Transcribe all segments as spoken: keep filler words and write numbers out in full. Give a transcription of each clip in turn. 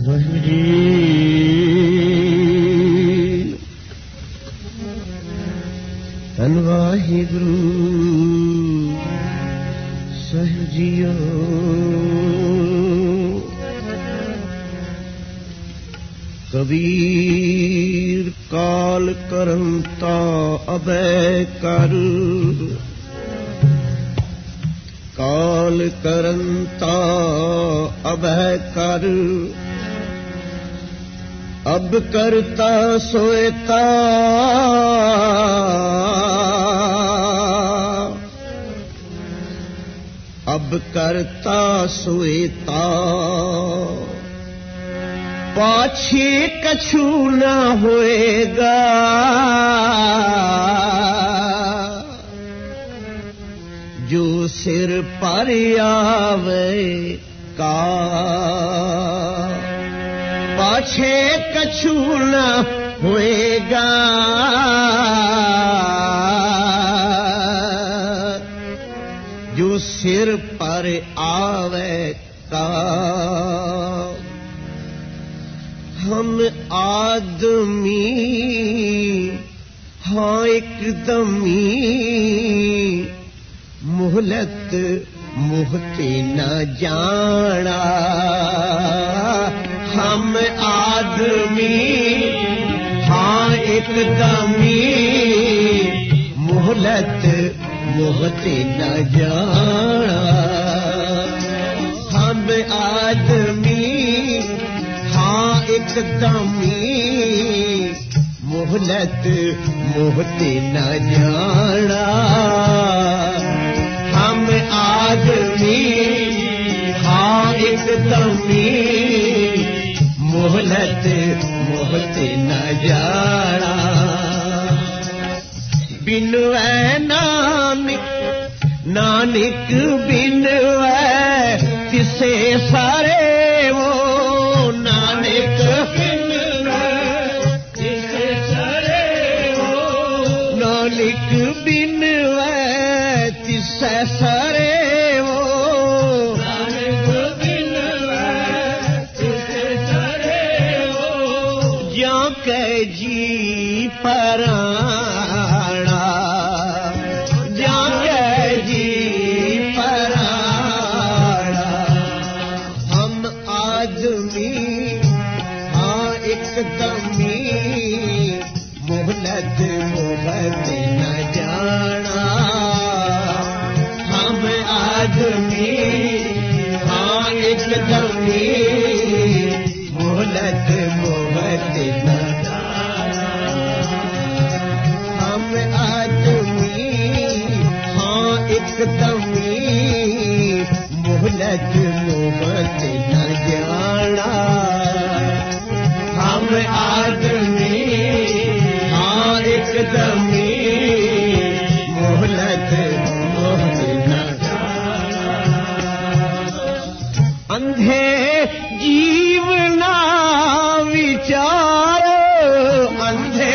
ਧੰਨ ਵਾਹਿਗੁਰੂ ਸਾਹਿਬ ਜੀਓ। ਕਬੀਰ ਕਾਲ ਕਰੰਤਾ ਅਬੈ ਕਰ, ਕਾਲ ਕਰੰਤਾ ਅਬੈ ਕਰ, अब करता सोएता, अब करता सोएता, पाछे कछु न होएगा। जो सिर पर आवेगा पाछे कछु न होएगा। जो सिर पर आवेगा। हम आदमी हाँ एकदमी, मोहलत मुहते न जाना। हम आदमी हाँ एकदमी, मोहलत मुहते न जाना। हम आदमी हाँ एकदमी, मोहलत मुहते न जाना। हम आदमी हाँ एकदमी, मोहलत मोहते न जाना। बिनवै नानक नानक बिनवै तिसे सारे वो। नानक बिनवै तिसे सारे वो। नानक बिनवै तिसे सारे वो। कै जी पराणा, जा कै जी पराणा। हम आदमी हाँ एकदमी, मोहलत मोहत न जाना। हम आदमी हाँ एकदमी, मोहलत मोहत न। एकदमी मोहलत मोहत न जाना। हम आदमी हाँ एकदमी, मोहलत मोहत न जाना। अंधे जीवना विचार, अंधे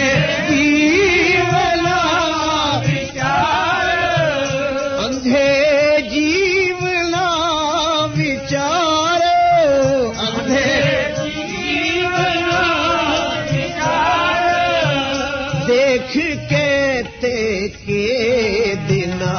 के दिना।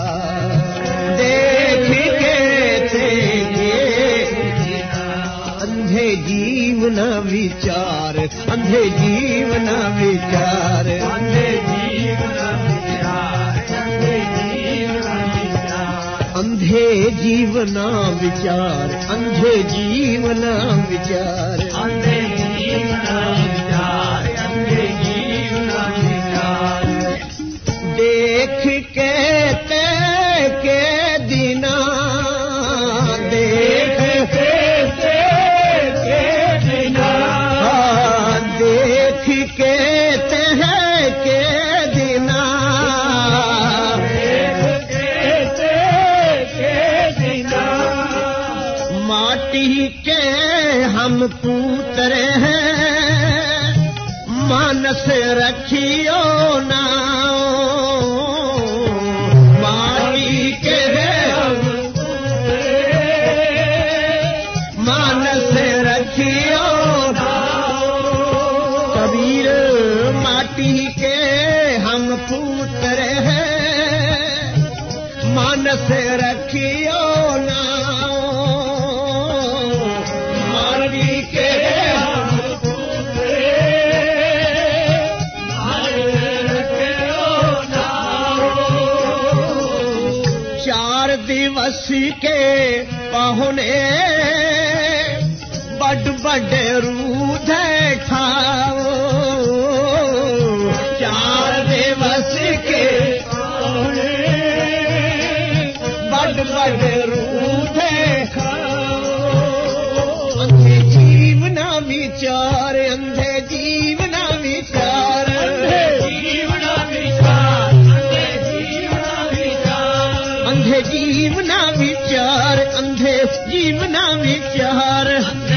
देख के थे अंधे जीवन विचार, अंधे जीवन विचार, अंधे जीवन विचार, अंधे जीवन विचार, अंधे जीवन विचार, अंधे जीवन विचार, अंधे जीवन विचार, अंधे जीवन विचार। देख के ते के दिना, देख के ते के दिना, देख के ते के दिना, देख के ते के दिना। माटी के हम पुत्र हैं, मानस रखियो ना। मानस रखियो के पाहुने बड़ बड़े रूध खाओ चार दिवस के पाहुने बड़ बड़े रूध खाओ अंधे जीवना विचार अंधे जीवना विचार अंधे जीवना विचार अंधे जीवना विचार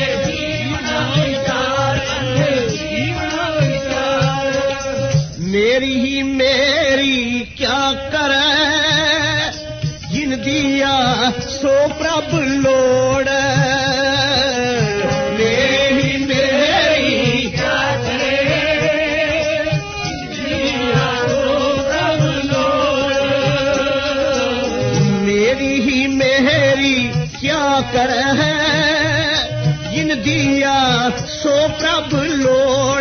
मेरी ही मेरी क्या करे जिन दिया सो प्रभ लोड़ मेरी ही मेरी क्या करे दिया सो प्रभ लोड़ मेरी ही मेरी क्या करे जिन दिया सो प्रभ लोड़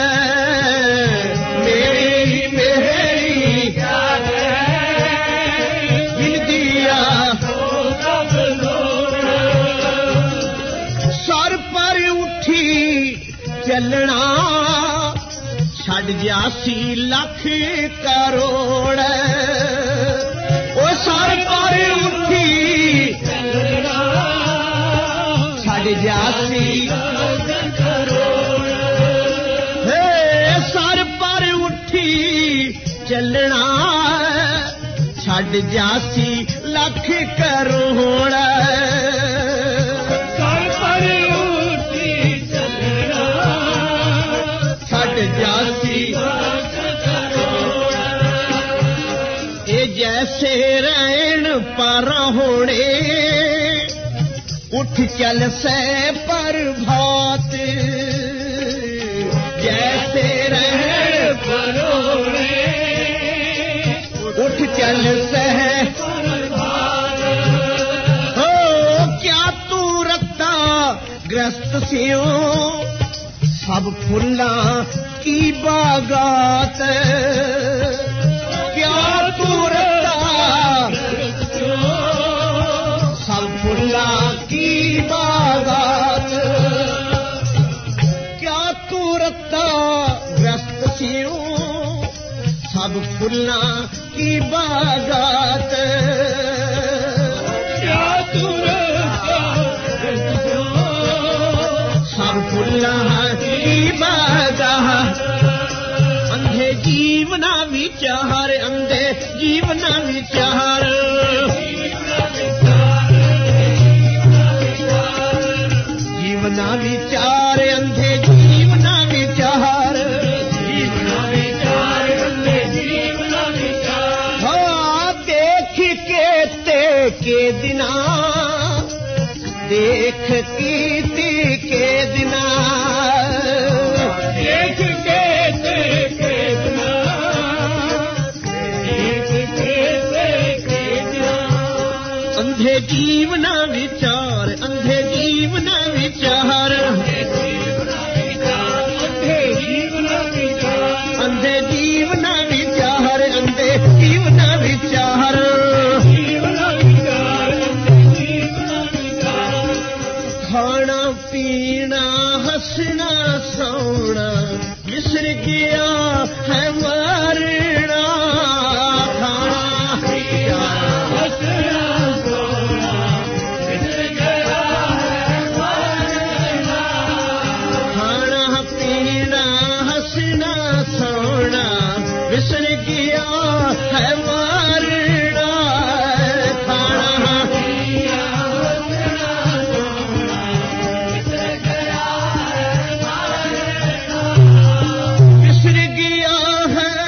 चलना छड़ जासी लख करोड़ ओ सर पर उठी चलना छड़ जासी करोड़ सर पर उठी चलना छड़ जासी लख करोड़ जैसे रैन पर होने उठ चल से पर भात जैसे रैन पर होने उठ चल से पर भात हो क्या तू रत्ता ग्रस्त सियो सब फुल्ला की बागात क्या तू रत्ता सब फुल्ला की बागात क्या तू रत्ता ग्रस्त सियो सब फुल्ला की बागात क्या तू रत्ता सब फुल्ला की बागात अंधे जीवना विचार अंधे जीवना विचार जीवना विचार अंधे जीवना विचार जीवना विचार अंधे जीवना विचार हाँ देख के ते के दिना देख कीती के दिना देख के ते के दिना देख के ते अंधे जीवना विचार अंधे जीवना विचार अंधे जीवना विचार अंधे जीवना विचार अंधे जीवना विचार खाना पीना हंसना सोना बिसर गया है मरना खाना पीना हंसना सोना बिसर गया है मरना खाना पीना हंसना सोना बिसर गया है मरना खाना पीना बिसर गया है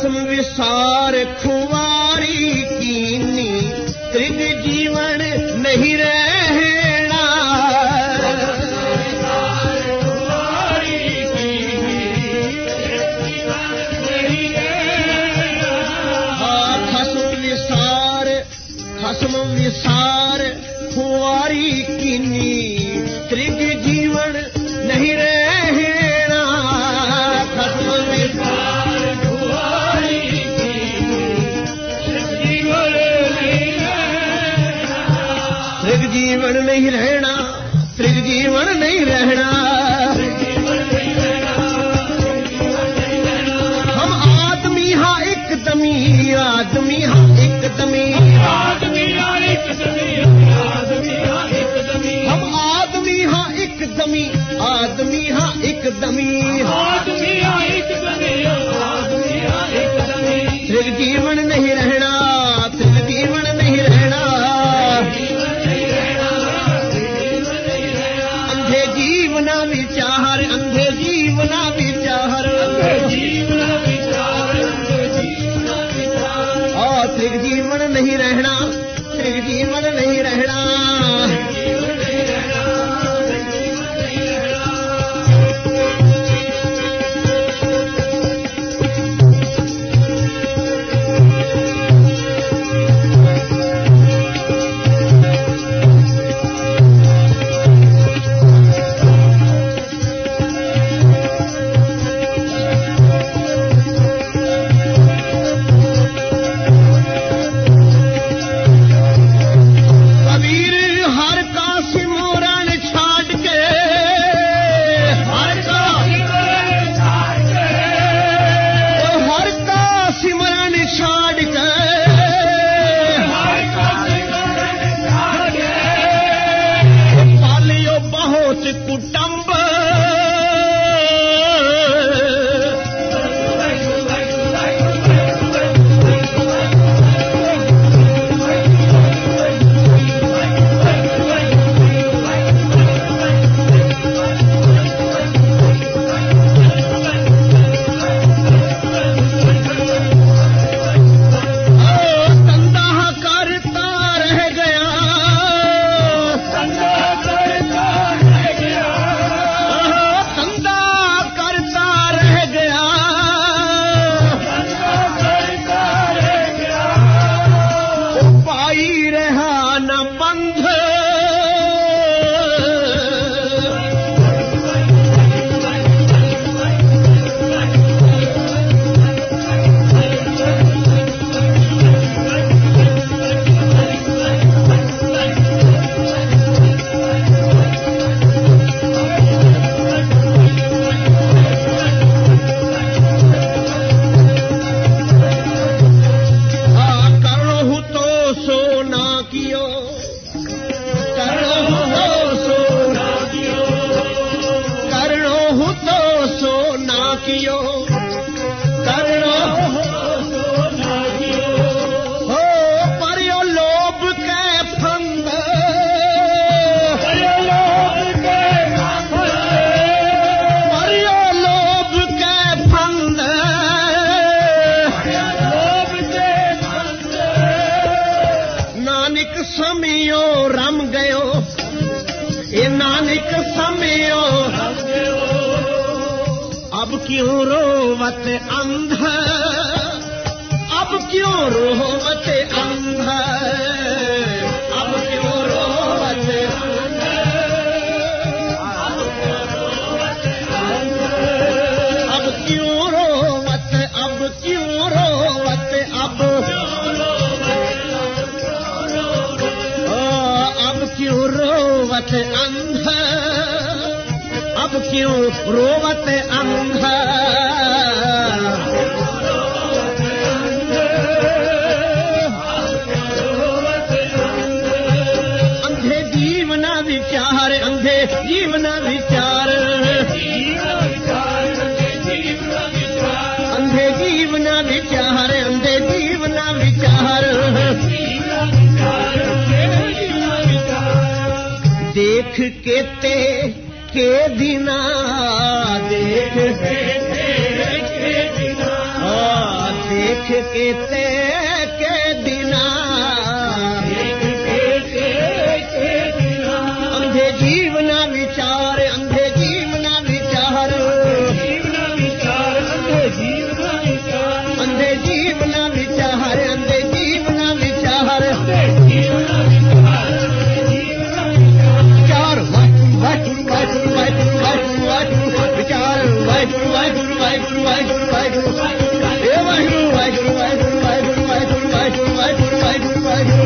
खसम विसार खुवारी कीनी त्रिग जीवन नहीं रहना खसम विसार खसम विसार खुवारी कीनी त्रिग जीवन नहीं रहना खसम विसार त्रिग जीवन नहीं रहना त्रिग जीवन नहीं रहना हम आदमी हाँ एक दमी आदमी हाँ एक दमी आदमी हाँ एक दमी आदमी हाँ एक दमी हम आदमी हाँ एक दमी आदमी हाँ एक दमी आदमी हाँ एक दमी आदमी हाँ एक दमी त्रिग जीवन नहीं रहना त्रिग जीवन नहीं रहना अंधे जीवना विचार अंधे जीवना विचार जीवन विचार जीवन विचार और त्रिग जीवन नहीं रहना त्रिग जीवन नहीं रहना क्यों रोवत अंध अब क्यों रोवत अंध अब क्यों रोवत अंध अब क्यों रोवत अब क्यों रोवत अब अब क्यों रोवत अंध अब क्यों रोवत अंध अंधे जीवना विचार अंधे जीवना विचार अंधे जीवना विचार अंधे जीवना विचार देख के ते के दिना देख के ते के दिना देख देख के ते के दिना अंधे जीवना विचार अंधे जीवना विचार अंधे जीवना विचार अंधे जीवना विचार विचार वाहिगुरु वाहिगुरु वाहिगुरु वाहिगुरु वाहिगुरु विचार वाहिगुरु वाहिगुरु वाहिगुरु वाहिगुरु वाहिगुरु हे वाहिगुरु वाहिगुरु वाहिगुरु वाहिगुरु वाहिगुरु वाहिगुरु वाहिगुरु वाहिगुरु वाहिगुरु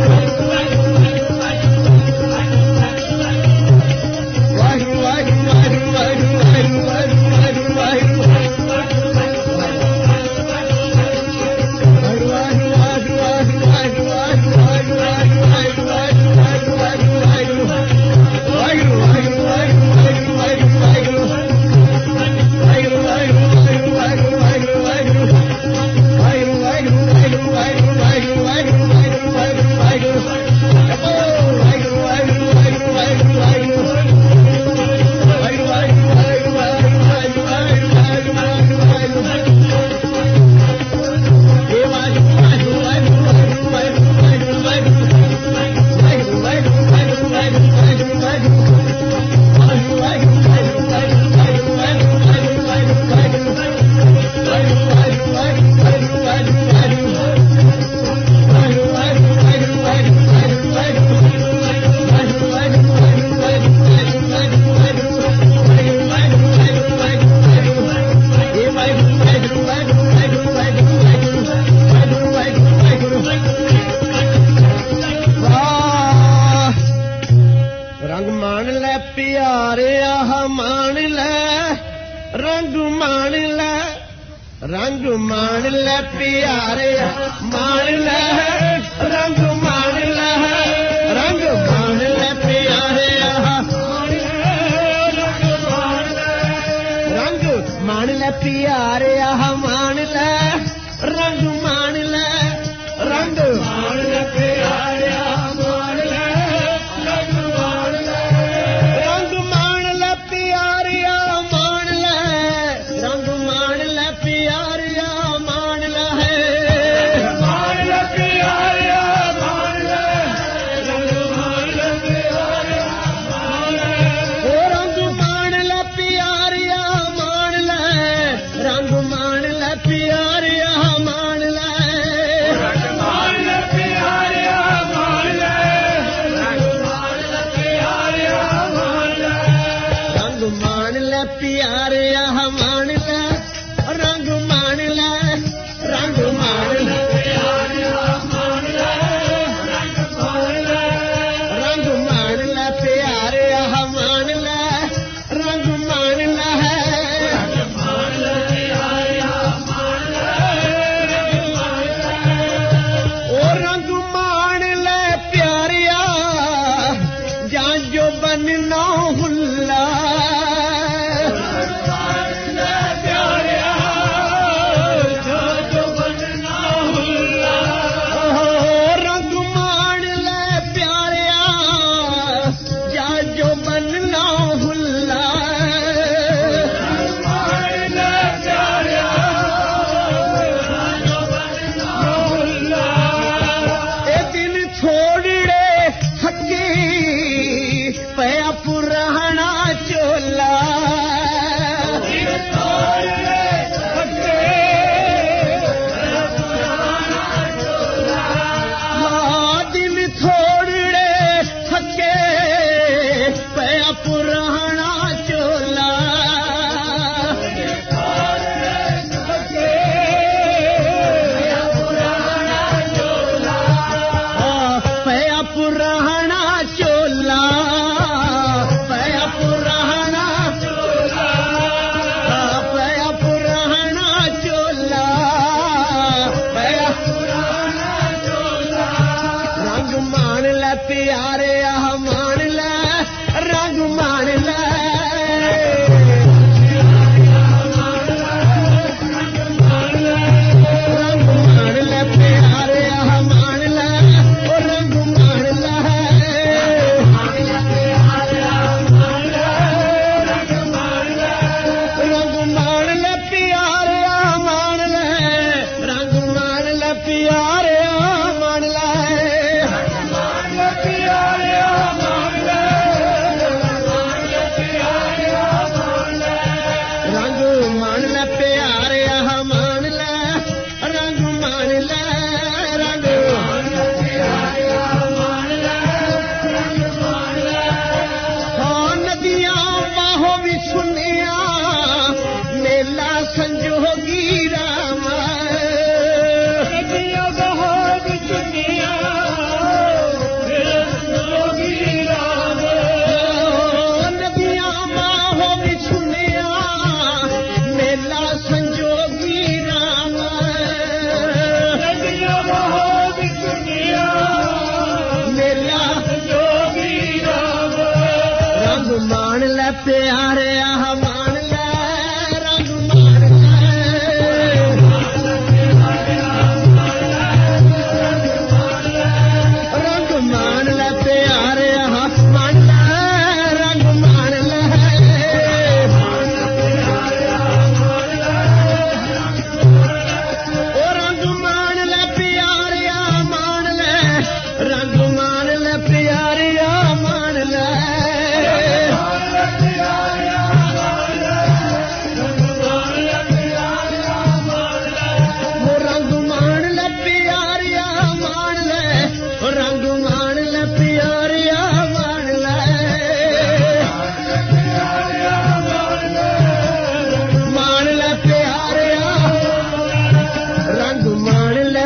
प्यारिया मान ले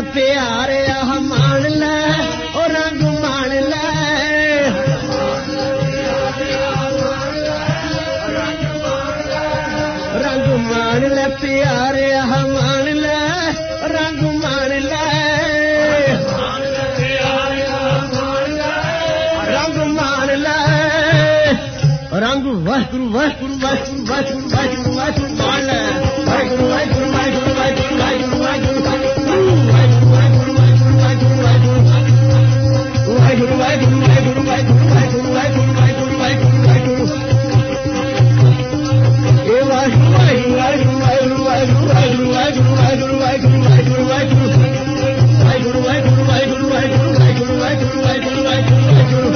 ਪਿਆਰਿਆ ਮਾਣ ਲੈ ਉਹ ਰੰਗ ਮਾਣ ਲੈ ਰੰਗ ਮਾਣ ਲੈ ਪਿਆਰਿਆ ਮਾਣ ਲੈ ਰੰਗ ਮਾਣ ਲੈ ਰੰਗ ਮਾਣ ਲੈ ਰੰਗ ਵਾਹਿਗੁਰੂ ਵਾਹਿਗੁਰੂ ਵਾਹਿਗੁਰੂ ਵਾਹਿਗੁਰੂ ਵਾਹਿਗੁਰੂ ਵਾਹਿਗੁਰੂ ਮਾਣ ਲੈ ਵਾਹਿਗੁਰੂ ਵਾਹਿਗੁਰੂ ਵਾਹਿਗੁਰੂ ਵਾਹਿਗੁਰੂ ਵਾਹਿਗੁਰੂ ਵਾਹਿਗੁਰੂ ਵਾਹਿਗੁਰੂ ਵਾਹਿਗੁਰੂ ਵਾਹਿਗੁਰੂ ਵਾਹਿਗੁਰੂ ਵਾਹਿਗੁਰੂ ਵਾਹਿਗੁਰੂ ਵਾਹਿਗੁਰੂ ਵਾਹਿਗੁਰੂ ਵਾਹਿਗੁਰੂ ਇਹ ਵਾਹਿਗੁਰੂ ਵਾਹਿਗੁਰੂ ਵਾਹਿਗੁਰੂ ਵਾਹਿਗੁਰੂ ਵਾਹਿਗੁਰੂ ਵਾਹਿਗੁਰੂ ਵਾਹਿਗੁਰੂ ਵਾਹਿਗੁਰੂ ਵਾਹਿਗੁਰੂ ਵਾਹਿਗੁਰੂ ਵਾਹਿਗੁਰੂ ਵਾਹਿਗੁਰੂ ਵਾਹਿਗੁਰੂ ਵਾਹਿਗੁਰੂ ਵਾਹਿਗੁਰੂ ਵਾਹਿਗੁਰੂ ਵਾਹਿਗੁਰੂ ਵਾਹਿਗੁਰੂ ਵਾਹਿਗੁਰੂ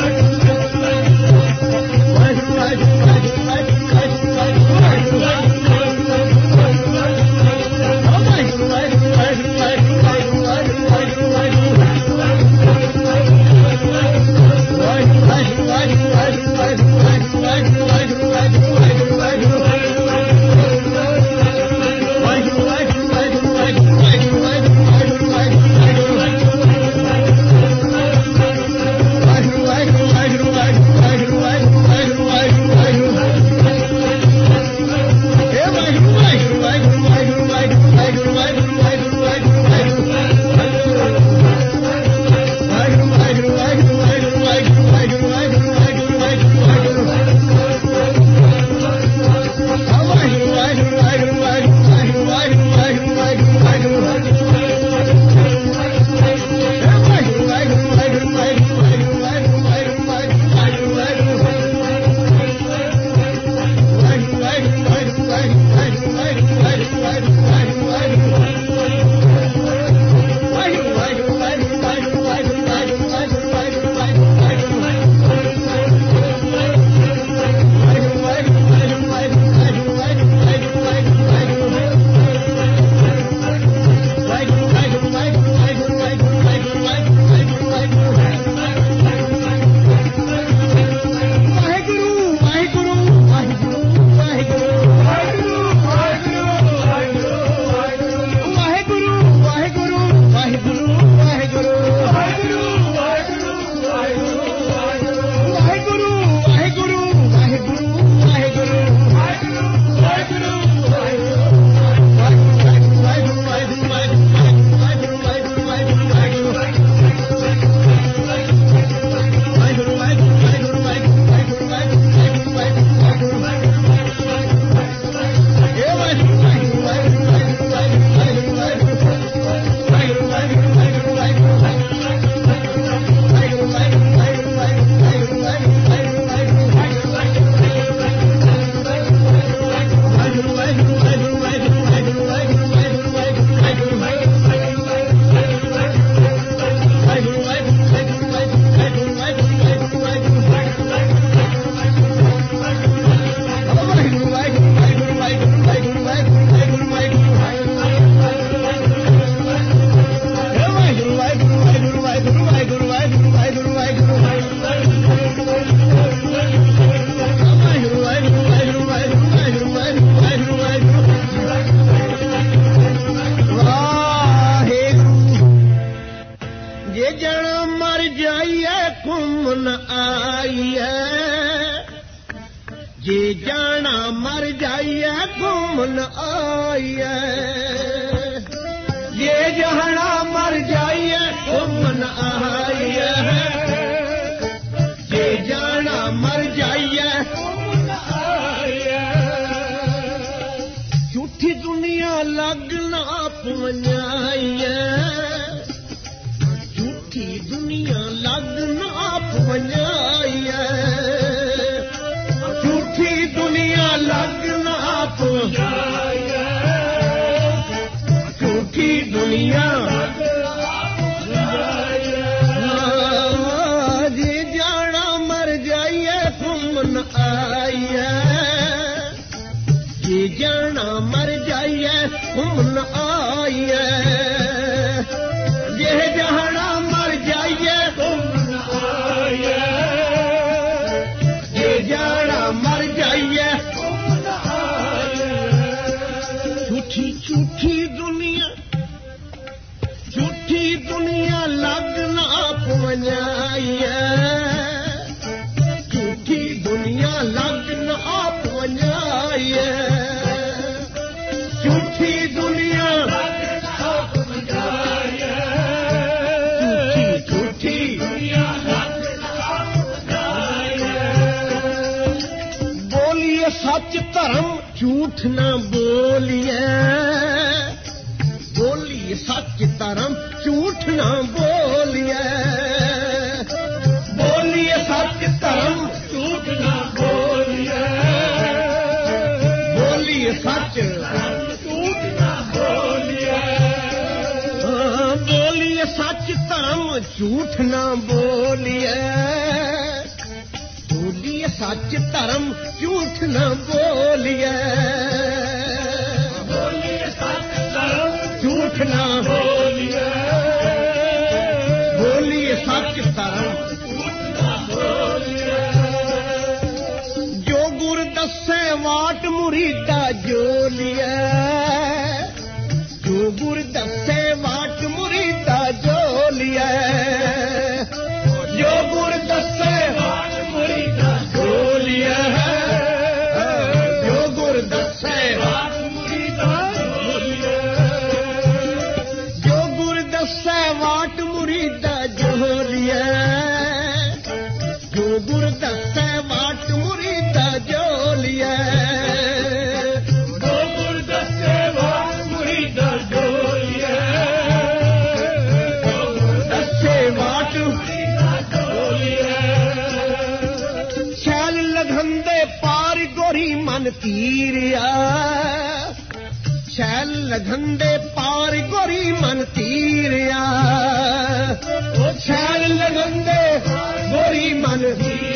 झूठी दुनिया झूठ ना बोलिए, बोलिए सच धर्म झूठ ना बोलिए, बोलिए सच धर्म झूठ ना बोलिए, बोलिए सच झूठ ना बोलिए, हाँ, बोलिए सच धर्म झूठ ना बोलिए, बोलिए सच धर्म झूठ ना बोलिए, बोलिए सच धर्म झूठ ना बोलिए, बोलिए सच धर्म झूठ ना बोलिए, जो गुर दस्से वाट मुरीदा जोलिए, जो गुर दस्से वाट मुरीदा जोलिए, जो गुर दस्से वाट मुरीदा जोलिए, जो गुर दस्से वाट मुरीदा बोलिए, जो गुर दस्से वाट मुरीदा जोलिए, जो गुर दस्से वाट मुरीदा जोलिए, जो गुर दस्से वाट मुरीदा जोलिए, दस्से वाट बोलिए, छैल लगंदे पार गोरी मन तीरिया, छैल लगंदे पार गोरी मन तीरिया, ओ छैल लगंदे गोरी मन